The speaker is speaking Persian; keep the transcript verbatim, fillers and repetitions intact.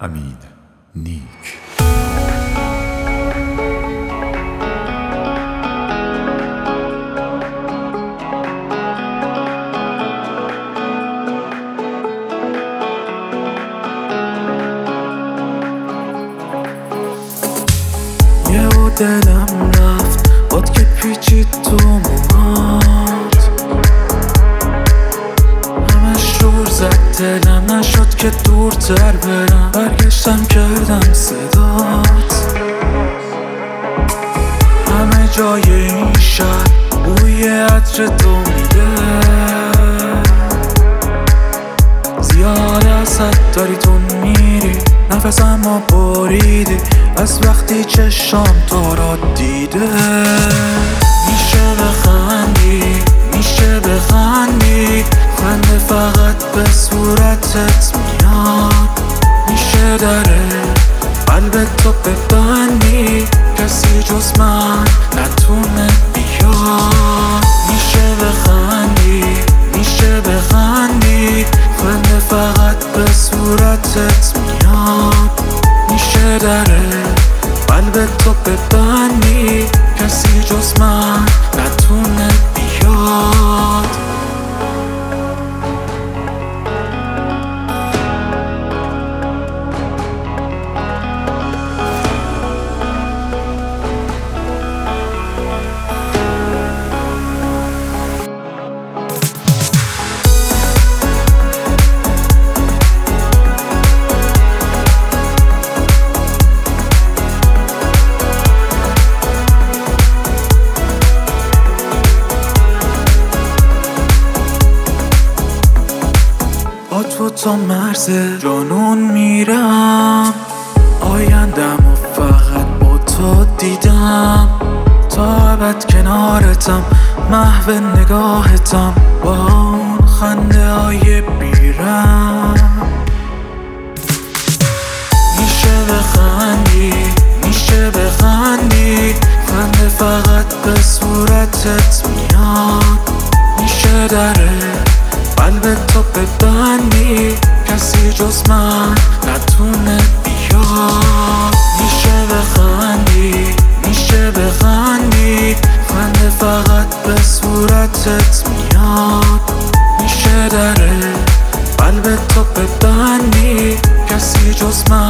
امین نیک. یه و دلم رفت باد که پیچید تو موهات، همش شور زد دلم، نشد که دورتر برم، برگشتم کردم صدات. همه جای این شهر بوی عطر تو میده، زیاد ازت داری تو میری، نفسم ما بریدی از وقتی چشام تو را دیده. میشه بخندی، میشه بخندی، خنده فقط به صورتت میاد. میشه دره قلب تو ببندی، کسی جز من نتونه بیاد. میشه بخندی، میشه بخندی، خنده فقط به صورتت میاد. میشه دره قلب تو ببندی، کسی جز من نتونه بیاد. با تو تا مرز جنون میرم، آیندم و فقط با تو دیدم. تا ابد کنارتم، محو نگاهتم، با اون خنده های بیرم. میشه بخندی، میشه بخندی، خنده فقط به صورتت میاد. میشه دره قلب تو ببندی، کسی جز من نتونه بیاد. میشه بخندی، میشه بخندی، خنده فقط به صورتت میاد. میشه دره قلب تو ببندی، کسی جز من